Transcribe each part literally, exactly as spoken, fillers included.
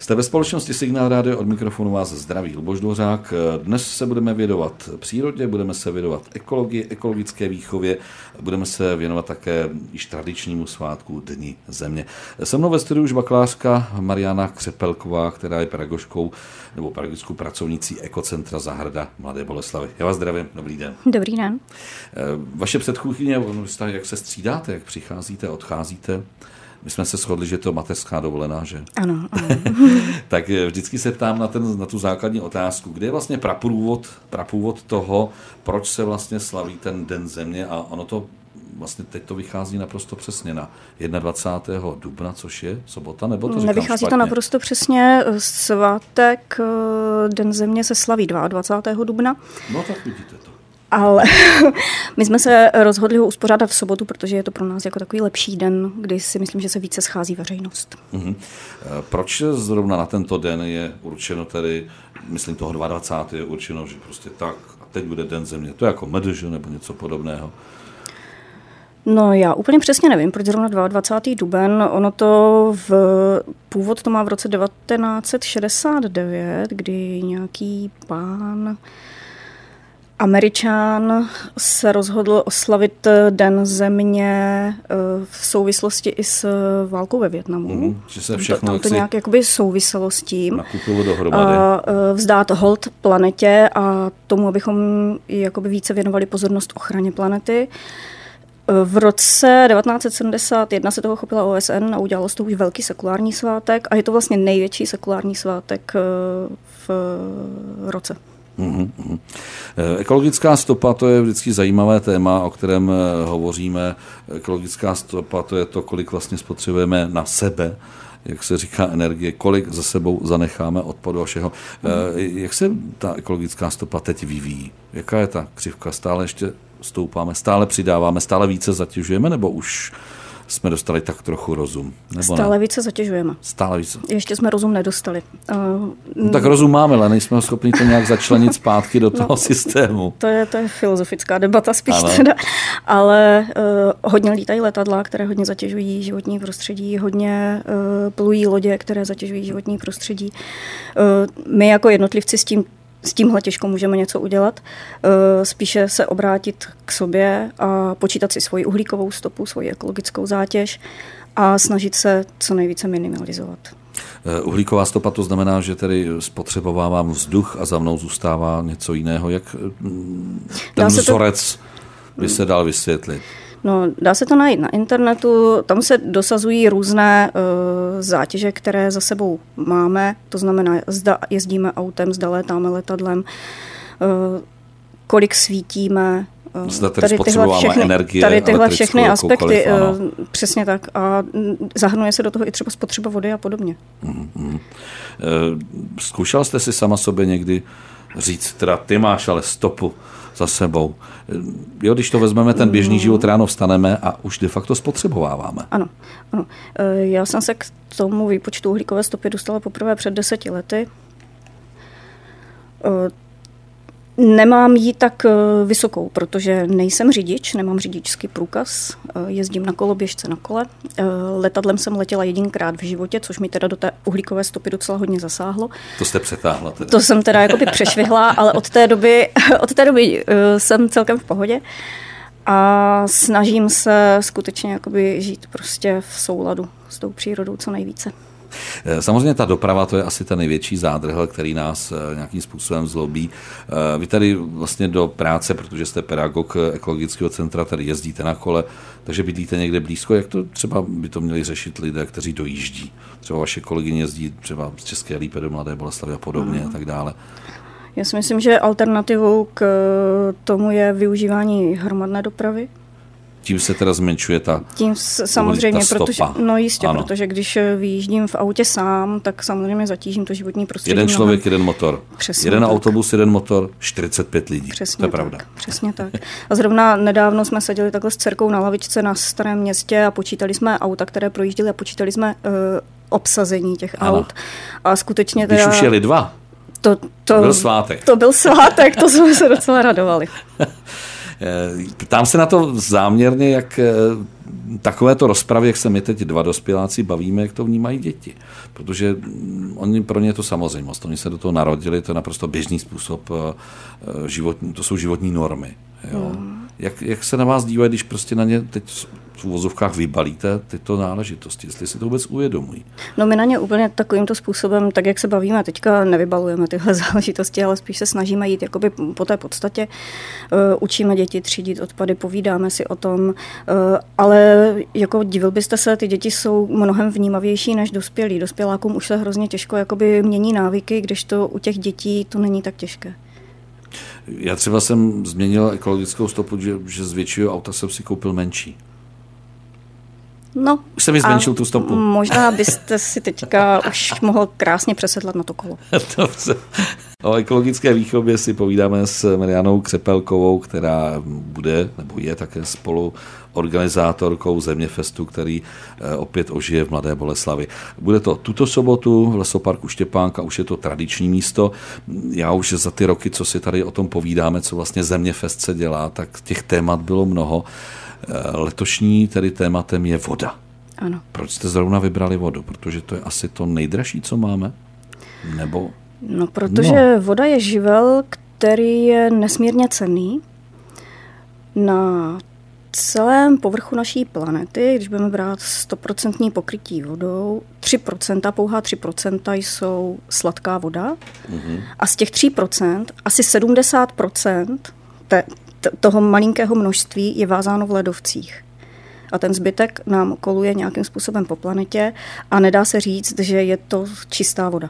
Jste ve společnosti Signál Rádio, od mikrofonu vás zdraví Luboš Dvořák. Dnes se budeme věnovat přírodě, budeme se věnovat ekologii, ekologické výchově, budeme se věnovat také již tradičnímu svátku Dni země. Se mnou ve studiu už bakalářka Mariana Křepelková, která je pedagožkou nebo pedagogickou pracovnicí Ekocentra Zahrada Mladé Boleslavi. Já vás zdravím, dobrý den. Dobrý den. Vaše předchůdkyně, jak se střídáte, jak přicházíte, odcházíte? My jsme se shodli, že je to mateřská dovolená, že? Ano, ano. Tak vždycky se ptám na, ten, na tu základní otázku, kde je vlastně prapůvod, prapůvod toho, proč se vlastně slaví ten Den země, a ono to vlastně teď to vychází naprosto přesně na dvacátého prvního dubna, což je sobota, nebo to říkám Nevychází špatně? to naprosto přesně. Svátek Den země se slaví dvacátého druhého dubna. No tak vidíte to. Ale my jsme se rozhodli ho uspořádat v sobotu, protože je to pro nás jako takový lepší den, kdy si myslím, že se více schází veřejnost. Uh-huh. Proč zrovna na tento den je určeno tedy, myslím toho dvacátého druhého je určeno, že prostě tak a teď bude Den země, to je jako medž nebo něco podobného? No já úplně přesně nevím, proč zrovna dvacátého druhého duben, ono to v původ to má v roce devatenáct set šedesát devět, kdy nějaký pán Američan se rozhodl oslavit Den země v souvislosti i s válkou ve Vietnamu. Mm, že se všechno Tam to nějak jakoby souviselo s tím. Nakupilo dohromady. A vzdát hold planetě a tomu, abychom jakoby více věnovali pozornost ochraně planety. V roce devatenáct set sedmdesát jedna se toho chopila O S N a udělalo z toho už velký sekulární svátek a je to vlastně největší sekulární svátek v roce. Uhum, uhum. Ekologická stopa, to je vždycky zajímavé téma, o kterém hovoříme. Ekologická stopa, to je to, kolik vlastně spotřebujeme na sebe, jak se říká, energie, kolik za sebou zanecháme odpadu a všeho. Uhum. Jak se ta ekologická stopa teď vyvíjí? Jaká je ta křivka? Stále ještě stoupáme, stále přidáváme, stále více zatěžujeme, nebo už jsme dostali tak trochu rozum? Nebo Stále ne? více zatěžujeme. Stále více. Ještě jsme rozum nedostali. Uh, no, tak rozum máme, ale nejsme schopni to nějak začlenit zpátky do toho no, systému. To je, to je filozofická debata spíš teda. Ale uh, hodně lítají letadla, které hodně zatěžují životní prostředí, hodně uh, plují lodě, které zatěžují životní prostředí. Uh, my jako jednotlivci s tím S tímhle těžko můžeme něco udělat. Spíše se obrátit k sobě a počítat si svoji uhlíkovou stopu, svoji ekologickou zátěž a snažit se co nejvíce minimalizovat. Uhlíková stopa, to znamená, že tedy spotřebovávám vzduch a za mnou zůstává něco jiného. Jak ten vzorec to by se dal vysvětlit? No, dá se to najít na internetu, tam se dosazují různé uh, zátěže, které za sebou máme, to znamená, zda jezdíme autem, zda létáme letadlem, uh, kolik svítíme, uh, zda tady spotřebováme všechny, energie, tady tyhle všechny aspekty, uh, přesně tak, a zahrnuje se do toho i třeba spotřeba vody a podobně. Mm, mm. Uh, zkoušel jste si sama sobě někdy říct, teda ty máš ale stopu za sebou. Jo, když to vezmeme, ten běžný život, ráno vstaneme a už de facto spotřebováváme. Ano, ano. Já jsem se k tomu výpočtu uhlíkové stopy dostala poprvé před deseti lety. Nemám ji tak vysokou, protože nejsem řidič, nemám řidičský průkaz, jezdím na koloběžce na kole. Letadlem jsem letěla jedinkrát v životě, což mi teda do té uhlíkové stopy docela hodně zasáhlo. To jste přetáhla teda. To jsem teda jakoby přešvihla, ale od té doby, od té doby jsem celkem v pohodě a snažím se skutečně jakoby žít prostě v souladu s tou přírodou co nejvíce. Samozřejmě ta doprava, to je asi ten největší zádrhel, který nás nějakým způsobem zlobí. Vy tady vlastně do práce, protože jste pedagog ekologického centra, tady jezdíte na kole, takže bydlíte někde blízko. Jak to třeba by to měli řešit lidé, kteří dojíždí? Třeba vaše kolegyně jezdí třeba z České Lípy do Mladé Boleslavi a podobně a tak dále. Já si myslím, že alternativou k tomu je využívání hromadné dopravy. Tím se teda zmenšuje ta Tím samozřejmě, ta protože, no jistě, ano. Protože když vyjíždím v autě sám, tak samozřejmě zatížím to životní prostředí. Jeden člověk, mnohem. Jeden motor. Přesně jeden tak. Autobus, jeden motor, čtyřicet pět lidí. Přesně to je tak, pravda. Přesně tak. A zrovna nedávno jsme seděli takhle s dcerkou na lavičce na Starém Městě a počítali jsme auta, které projížděly a počítali jsme uh, obsazení těch ano. aut. A skutečně teda... Když už jeli dva, to, to, to byl svátek. To byl svátek, to jsme se docela radovali. Ptám se na to záměrně, jak takovéto rozpravy, jak se my teď dva dospěláci bavíme, jak to vnímají děti. Protože oni, pro ně je to samozřejmost. Oni se do toho narodili, to je naprosto běžný způsob životní, to jsou životní normy. Jo. Hmm. Jak, jak se na vás dívají, když prostě na ně teď v uvozovkách vybalíte tyto náležitosti, jestli si to vůbec uvědomují? No my na ně úplně takovýmto způsobem, tak jak se bavíme, teďka nevybalujeme tyhle záležitosti, ale spíš se snažíme jít jakoby po té podstatě. Uh, učíme děti třídit odpady, povídáme si o tom, uh, ale jako divil byste se, ty děti jsou mnohem vnímavější než dospělí. Dospělákům už se hrozně těžko jakoby mění návyky, když to u těch dětí to není tak těžké. Já třeba jsem změnil ekologickou stopu, že, že z většího auta jsem si koupil menší. No, už jsem mi zmenšil tu stopu. Možná byste si teďka už mohl krásně přesedlat na to kolo. Dobře. O ekologické výchově si povídáme s Marianou Křepelkovou, která bude, nebo je také spolu organizátorkou Zeměfestu, který opět ožije v Mladé Boleslavi. Bude to tuto sobotu v lesoparku Štěpánka, už je to tradiční místo. Já už za ty roky, co si tady o tom povídáme, co vlastně Zeměfest se dělá, tak těch témat bylo mnoho. Letošní tedy tématem je voda. Ano. Proč jste zrovna vybrali vodu? Protože to je asi to nejdražší, co máme? Nebo... No, protože no. voda je živel, který je nesmírně cenný. Na celém povrchu naší planety, když budeme brát sto procent pokrytí vodou, tři procenta, pouhá tři procenta jsou sladká voda. Mm-hmm. A z těch tří procent asi sedmdesát procent te, t- toho malinkého množství je vázáno v ledovcích. A ten zbytek nám koluje nějakým způsobem po planetě a nedá se říct, že je to čistá voda.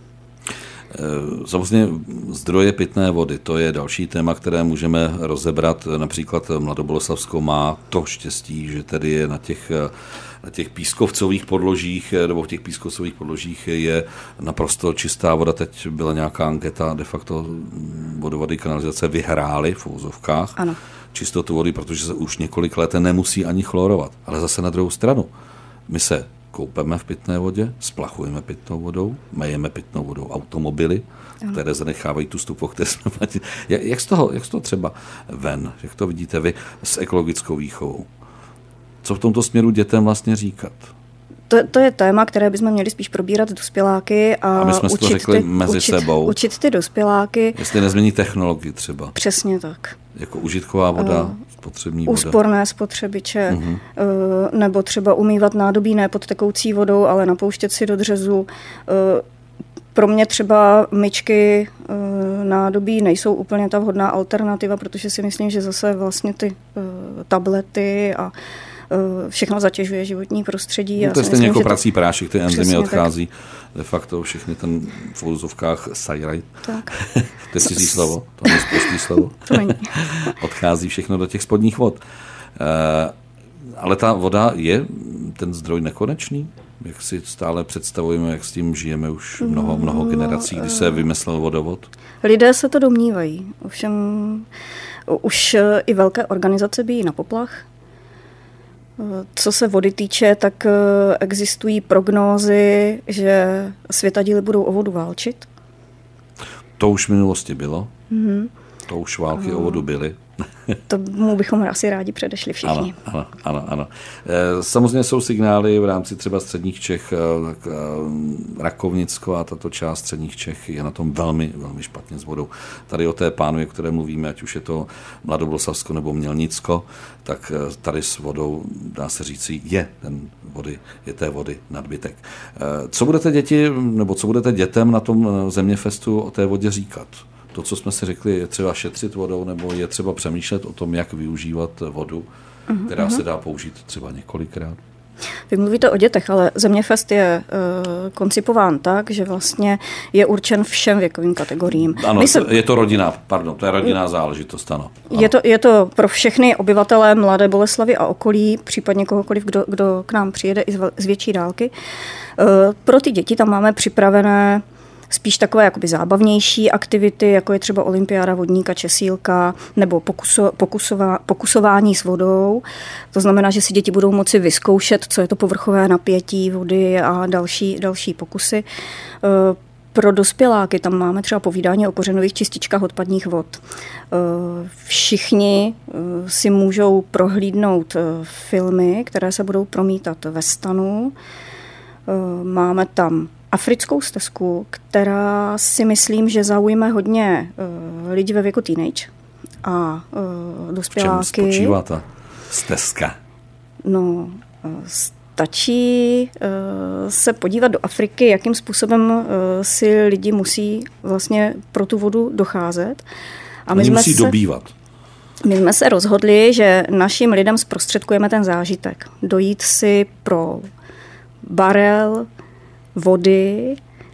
Samozřejmě zdroje pitné vody, to je další téma, které můžeme rozebrat. Například Mladoboleslavsko má to štěstí, že tedy je na těch, na těch pískovcových podložích, nebo v těch pískovcových podložích je naprosto čistá voda. Teď byla nějaká anketa, de facto vodovody kanalizace vyhrály v úzovkách ano. čistotu vody, protože se už několik let nemusí ani chlorovat. Ale zase na druhou stranu, my se koupeme v pitné vodě, splachujeme pitnou vodou, mejeme pitnou vodou automobily, ano. které zanechávají tu stupu, které jsme platili. Jak z toho, jak z toho třeba ven, jak to vidíte vy s ekologickou výchovou? Co v tomto směru dětem vlastně říkat? To, to je téma, které bychom měli spíš probírat dospěláky a, a my jsme učit, to řekli ty, mezi učit, sebou. učit ty dospěláky. Jestli nezmění technologii třeba. Přesně tak. Jako užitková voda, uh, spotřební voda. Úsporné spotřebiče, uh-huh. uh, nebo třeba umývat nádobí ne pod tekoucí vodou, ale napouštět si do dřezu. Uh, pro mě třeba myčky uh, nádobí nejsou úplně ta vhodná alternativa, protože si myslím, že zase vlastně ty uh, tablety a všechno zatěžuje životní prostředí. No, to je stejně jako prací prášek, ty enzymy odchází. Tak. De facto všechny ten v úzovkách sajraj. Tak. To je cizí slovo, to je prostý slovo. To není. Odchází všechno do těch spodních vod. E, ale ta voda je ten zdroj nekonečný? Jak si stále představujeme, jak s tím žijeme už mnoho, mnoho generací, kdy se vymyslel vodovod? Lidé se to domnívají. Ovšem už i velké organizace bijí na poplach. Co se vody týče, tak existují prognózy, že světadíly budou o vodu válčit. To už v minulosti bylo. Mm-hmm. To už války o vodu byly. Tomu bychom asi rádi předešli všichni. Ano, ano, ano, ano. Samozřejmě jsou signály v rámci třeba středních Čech, Rakovnicko a tato část středních Čech je na tom velmi, velmi špatně s vodou. Tady o té pánu, o které mluvíme, ať už je to Mladoboleslavsko nebo Mělnicko, tak tady s vodou, dá se říci, je ten vody, je té vody nadbytek. Co budete děti, nebo co budete dětem na tom Zeměfestu o té vodě říkat? To, co jsme si řekli, je třeba šetřit vodou, nebo je třeba přemýšlet o tom, jak využívat vodu, uh-huh, která uh-huh. se dá použít třeba několikrát. Vy mluvíte o dětech, ale Zeměfest je uh, koncipován tak, že vlastně je určen všem věkovým kategoriím. Ano, se... je to rodina, pardon, to je rodinná záležitost, ano. ano. Je to, je to pro všechny obyvatele Mladé Boleslavi a okolí, případně kohokoliv, kdo, kdo k nám přijede i z větší dálky. Uh, pro ty děti tam máme připravené spíš takové jakoby zábavnější aktivity, jako je třeba olympiáda vodníka, česílka nebo pokuso, pokusová, pokusování s vodou. To znamená, že si děti budou moci vyzkoušet, co je to povrchové napětí vody a další, další pokusy. Pro dospěláky tam máme třeba povídání o kořenových čističkách odpadních vod. Všichni si můžou prohlídnout filmy, které se budou promítat ve stanu. Máme tam africkou stezku, která si myslím, že zaujme hodně lidí ve věku teenage a dospěláky. V čem spočívá ta stezka? No, stačí se podívat do Afriky, jakým způsobem si lidi musí vlastně pro tu vodu docházet. A my Oni musí se, dobývat. My jsme se rozhodli, že našim lidem zprostředkujeme ten zážitek. Dojít si pro barel vody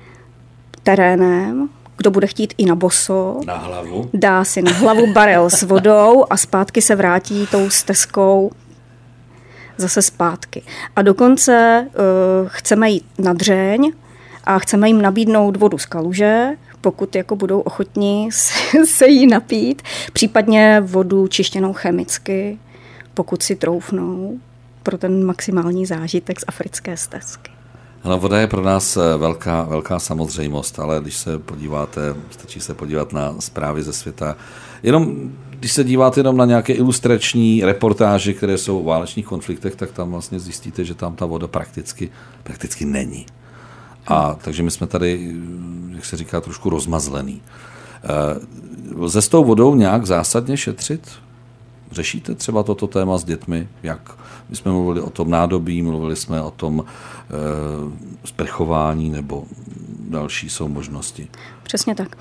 terénem, kdo bude chtít i na boso. Na hlavu. Dá si na hlavu barel s vodou a zpátky se vrátí tou stezkou zase zpátky. A dokonce uh, chceme jít na dřeň a chceme jim nabídnout vodu z kaluže, pokud jako budou ochotní se, se jí napít, případně vodu čištěnou chemicky, pokud si troufnou, pro ten maximální zážitek z africké stezky. No, voda je pro nás velká, velká samozřejmost, ale když se podíváte, stačí se podívat na zprávy ze světa, jenom když se díváte jenom na nějaké ilustrační reportáže, které jsou o válečných konfliktech, tak tam vlastně zjistíte, že tam ta voda prakticky, prakticky není. A takže my jsme tady, jak se říká, trošku rozmazlený. Lze s tou vodou nějak zásadně šetřit? Řešíte třeba toto téma s dětmi? Jak? My jsme mluvili o tom nádobí, mluvili jsme o tom e, sprchování nebo další jsou možnosti. Přesně tak.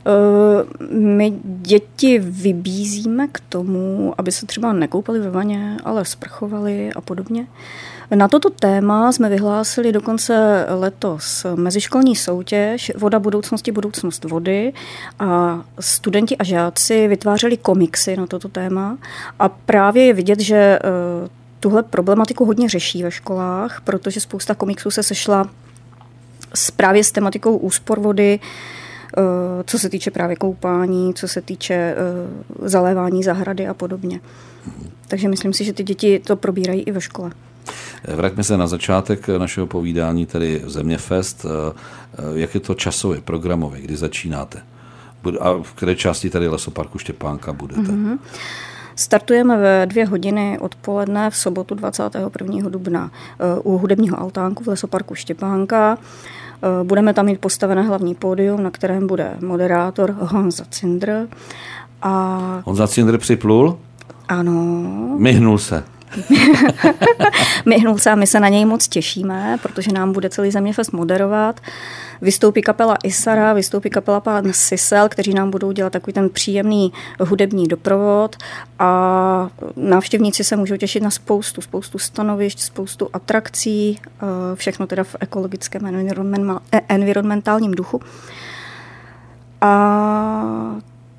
My děti vybízíme k tomu, aby se třeba nekoupali ve vaně, ale sprchovali a podobně. Na toto téma jsme vyhlásili dokonce letos meziškolní soutěž Voda budoucnosti, budoucnost vody a studenti a žáci vytvářeli komiksy na toto téma a právě je vidět, že tuhle problematiku hodně řeší ve školách, protože spousta komiksů se sešla s právě s tematikou úspor vody, co se týče právě koupání, co se týče zalévání zahrady a podobně. Takže myslím si, že ty děti to probírají i ve škole. Vraťme se na začátek našeho povídání, tedy Zeměfest. Jak je to časově, programově, kdy začínáte? A v které části tady Lesoparku Štěpánka budete? Mm-hmm. Startujeme ve dvě hodiny odpoledne v sobotu dvacátého prvního dubna u hudebního altánku v Lesoparku Štěpánka. Budeme tam mít postavené hlavní pódium, na kterém bude moderátor Honza Cindr. A... Honza Cindr připlul? Ano. Myhnul se. Myhnul se a my se na něj moc těšíme, protože nám bude celý Zeměfest moderovat. Vystoupí kapela Isara, vystoupí kapela Pán Sisel, kteří nám budou dělat takový ten příjemný hudební doprovod a návštěvníci se můžou těšit na spoustu, spoustu stanovišť, spoustu atrakcí, všechno teda v ekologickém environmentálním duchu. A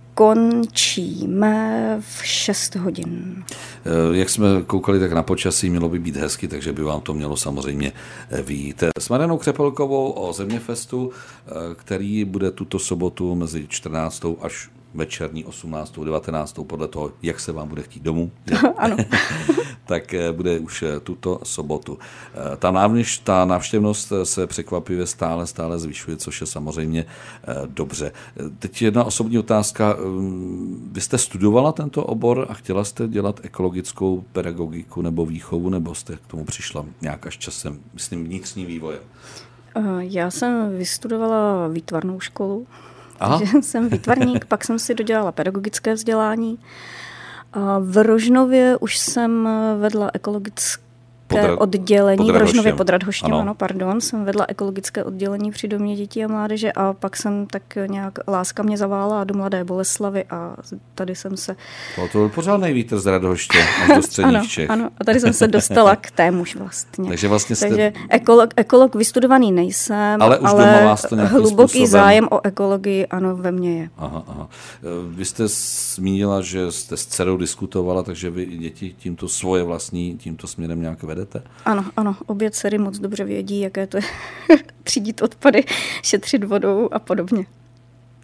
končíme v šest hodin. Jak jsme koukali, tak na počasí mělo by být hezky, takže by vám to mělo samozřejmě vyjít. S Marianou Křepelkovou o Zeměfestu, který bude tuto sobotu mezi čtrnáctou až večerní osmnáctou, devatenáctou podle toho, jak se vám bude chtít domů. Ano. Tak bude už tuto sobotu. Ta, návněž, ta návštěvnost se překvapivě stále, stále zvyšuje, což je samozřejmě dobře. Teď jedna osobní otázka. Vy jste studovala tento obor a chtěla jste dělat ekologickou pedagogiku nebo výchovu, nebo jste k tomu přišla nějak až časem, myslím, vnitřní vývojem? Já jsem vystudovala výtvarnou školu. Aha. Takže jsem výtvarník, pak jsem si dodělala pedagogické vzdělání. A v Rožnově už jsem vedla ekologické Podra- oddělení, v Rožnově pod Radhoštěm, ano. ano, pardon, jsem vedla ekologické oddělení při domě dětí a mládeže a pak jsem tak nějak, láska mě zavála do Mladé Boleslavi a tady jsem se... To, to byl pořádnej vítr z Radhoště až do středních ano, Čech. Ano, a tady jsem se dostala k témuž vlastně. Takže vlastně jste... Takže ekolog, ekolog vystudovaný nejsem, ale, už ale doma vás to hluboký způsobem... zájem o ekologii, ano, ve mně je. Aha, aha. Vy jste zmínila, že jste s dcerou diskutovala, takže vy děti tímto svoje vlastní, tímto směrem nějak vedete? Ano, ano, obě dcery moc dobře vědí, jaké to je třídit odpady, šetřit vodou a podobně.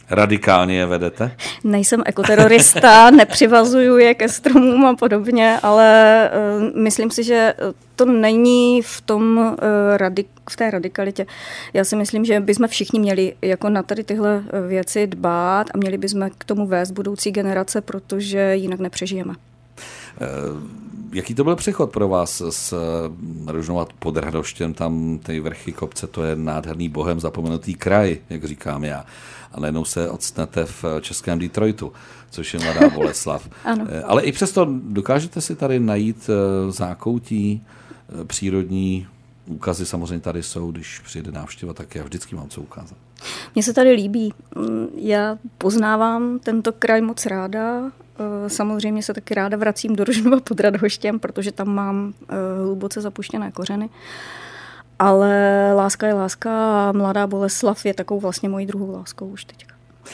Radikálně je vedete? Nejsem ekoterorista, nepřivazuju je ke stromům a podobně, ale uh, myslím si, že to není v tom uh, radik- v té radikalitě. Já si myslím, že bychom všichni měli jako na tady tyhle věci dbát a měli bychom k tomu vést budoucí generace, protože jinak nepřežijeme. Jaký to byl přechod pro vás z Rožnova pod Radoštěm, tam ty vrchy kopce, to je nádherný bohem zapomenutý kraj, jak říkám já. A najednou se odstnete v českém Detroitu, což je Mladá Boleslav. Ano. Ale i přesto dokážete si tady najít zákoutí, přírodní úkazy samozřejmě tady jsou, když přijde návštěva, tak já vždycky mám co ukázat. Mně se tady líbí. Já poznávám tento kraj moc ráda. Samozřejmě se taky ráda vracím do Rožnova pod Radhoštěm, protože tam mám hluboce zapuštěné kořeny. Ale láska je láska a Mladá Boleslav je takovou vlastně mojí druhou láskou už teďka.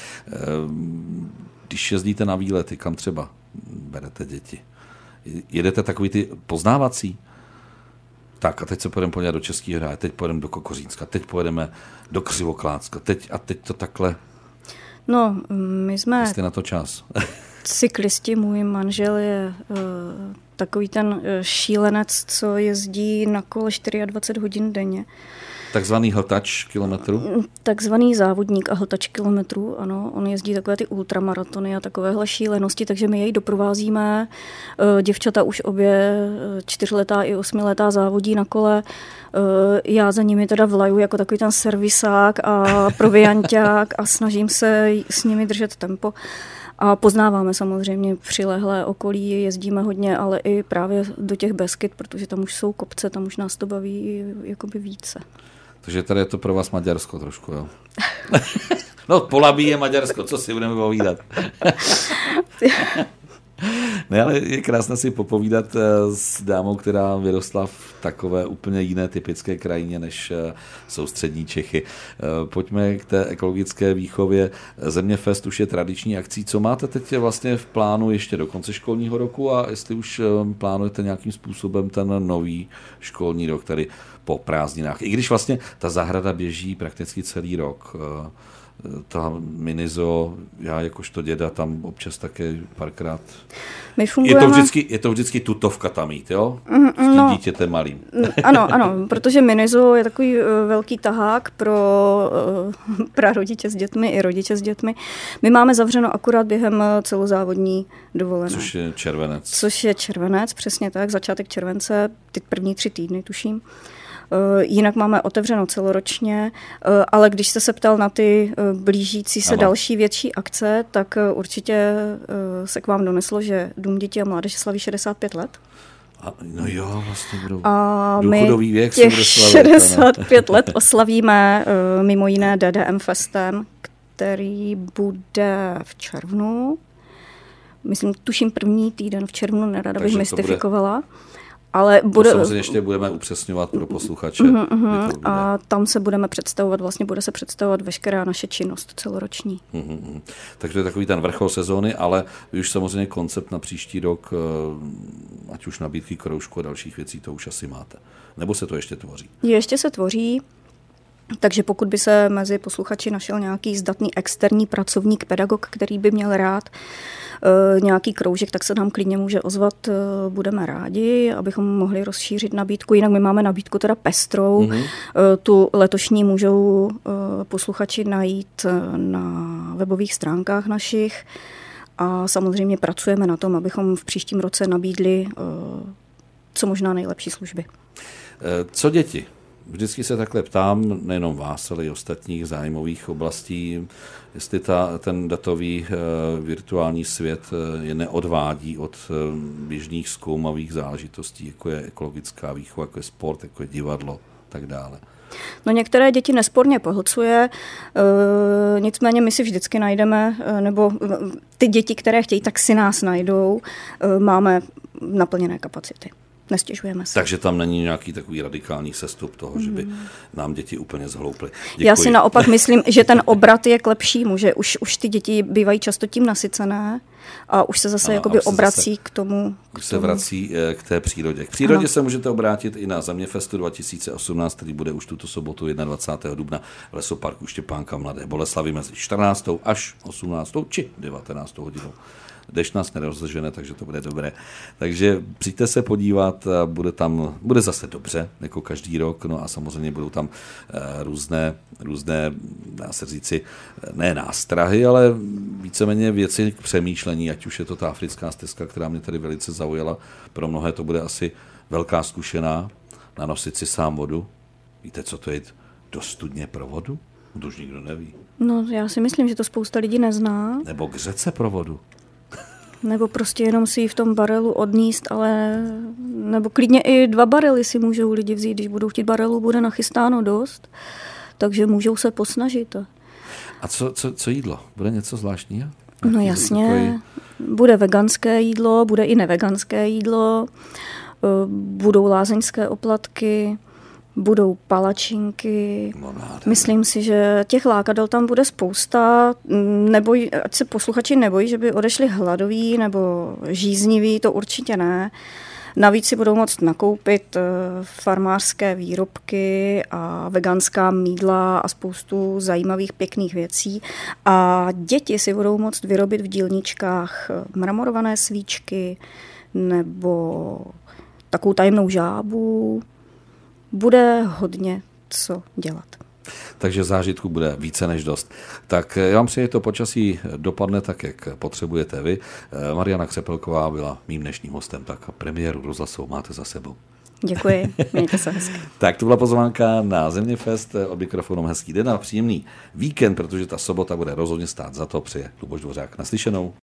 Když jezdíte na výlety, kam třeba berete děti? Jedete takový ty poznávací? Tak a teď se pojedeme podívat do Českého Hráje, teď pojedeme do Kokořínska, teď pojedeme do Křivoklácka, teď a teď to takhle. No, my jsme... Jste na to čas. Cyklisti, můj manžel je uh, takový ten uh, šílenec, co jezdí na kole dvacet čtyři hodin denně. Takzvaný hltač kilometrů? Takzvaný závodník a hltač kilometrů, ano. On jezdí takové ty ultramaratony a takovéhle šílenosti, takže my jej doprovázíme. Děvčata už obě čtyřletá i osmiletá závodí na kole. Já za nimi teda vlaju jako takový ten servisák a provianťák a snažím se s nimi držet tempo. A poznáváme samozřejmě přilehlé okolí, jezdíme hodně, ale i právě do těch Beskyd, protože tam už jsou kopce, tam už nás to baví jakoby více. Takže tady je to pro vás Maďarsko trošku, jo? No, Polabí je Maďarsko, co si budeme povídat? Ne, ale je krásné si popovídat s dámou, která vyrostla v takové úplně jiné typické krajině, než jsou střední Čechy. Pojďme k té ekologické výchově. Zeměfest už je tradiční akcí. Co máte teď vlastně v plánu ještě do konce školního roku a jestli už plánujete nějakým způsobem ten nový školní rok, tady po prázdninách? I když vlastně ta zahrada běží prakticky celý rok. Ta minizo, já jakožto děda tam občas také párkrát. My fungujeme... Je to vždycky, je to vždycky tutovka tam jít, jo? S tím no, dítětem malým. Ano, ano, protože minizo je takový uh, velký tahák pro uh, prarodiče s dětmi i rodiče s dětmi. My máme zavřeno akurát během celozávodní dovolené. Což je červenec. Což je červenec, přesně tak, začátek července, ty první tři týdny, tuším. Jinak máme otevřeno celoročně, ale když jste se ptal na ty blížící se ano. další větší akce, tak určitě se k vám doneslo, že Dům dětí a mládeže slaví šedesát pět let. A, no jo, vlastně budou a důchodový věk. Těch šedesát pět let oslavíme mimo jiné D D M Festem, který bude v červnu. Myslím, tuším první týden v červnu, nerada bych mystifikovala. Ale bude... To samozřejmě ještě budeme upřesňovat pro posluchače. Uh-huh, uh-huh. A tam se budeme představovat, vlastně bude se představovat veškerá naše činnost celoroční. Uh-huh. Takže to je takový ten vrchol sezóny, ale už samozřejmě koncept na příští rok, ať už nabídky kroužku a dalších věcí, to už asi máte. Nebo se to ještě tvoří? Ještě se tvoří. Takže pokud by se mezi posluchači našel nějaký zdatný externí pracovník, pedagog, který by měl rád e, nějaký kroužek, tak se nám klidně může ozvat, e, budeme rádi, abychom mohli rozšířit nabídku. Jinak my máme nabídku teda pestrou. Mm-hmm. E, tu letošní můžou e, posluchači najít na webových stránkách našich a samozřejmě pracujeme na tom, abychom v příštím roce nabídli e, co možná nejlepší služby. E, co děti? Vždycky se takhle ptám, nejenom vás, ale i ostatních zájmových oblastí, jestli ta, ten datový e, virtuální svět e, je neodvádí od e, běžných zkoumavých záležitostí, jako je ekologická výchova, jako je sport, jako je divadlo, tak dále. No některé děti nesporně pohlcuje, e, nicméně my si vždycky najdeme, e, nebo ty děti, které chtějí, tak si nás najdou, e, máme naplněné kapacity. Nestěžujeme se. Takže tam není nějaký takový radikální sestup toho, mm. že by nám děti úplně zhlouply. Děkuji. Já si naopak myslím, že ten obrat je k lepšímu, že už, už ty děti bývají často tím nasycené A už se zase ano, jakoby už se obrací zase, k tomu. K už tomu. se vrací k té přírodě. K přírodě ano. se můžete obrátit i na Zeměfestu dva tisíce osmnáct, který bude už tuto sobotu dvacátého prvního dubna v lesoparku Štěpánka Mladé Boleslavi mezi čtrnáctou až osmnáctou či devatenáctou hodinou. Dešť nás nerozžene, takže to bude dobré. Takže přijďte se podívat, bude tam, bude zase dobře, jako každý rok, no a samozřejmě budou tam různé, různé, dá se říci, ne nástrahy, ale víceméně věci k přemýšlení, ať už je to ta africká stezka, která mě tady velice zaujala. Pro mnohé to bude asi velká zkušená, nanosit si sám vodu. Víte, co to je do studně pro vodu? To už nikdo neví. No, já si myslím, že to spousta lidí nezná. Nebo k řece pro vodu. Nebo prostě jenom si ji v tom barelu odníst, ale nebo klidně i dva barely si můžou lidi vzít, když budou chtít barelu, bude nachystáno dost, takže můžou se posnažit. A co, co, co jídlo? Bude něco zvláštního? No jasně, bude veganské jídlo, bude i neveganské jídlo, budou lázeňské oplatky, budou palačinky. Myslím si, že těch lákadel tam bude spousta. Neboj, ať se posluchači nebojí, že by odešli hladoví nebo žízniví, to určitě ne. Navíc si budou moct nakoupit farmářské výrobky a veganská mýdla a spoustu zajímavých pěkných věcí. A děti si budou moct vyrobit v dílničkách mramorované svíčky nebo takovou tajemnou žábu. Bude hodně co dělat. Takže zážitku bude více než dost. Tak já vám přeji, to počasí dopadne tak, jak potřebujete vy. Mariana Křepelková byla mým dnešním hostem, tak premiéru rozhlasovou máte za sebou. Děkuji, mějte se hezky. Tak to byla pozvánka na Zeměfest, od mikrofonu hezký den a příjemný víkend, protože ta sobota bude rozhodně stát za to, přeje Luboš Dvořák. Naslyšenou.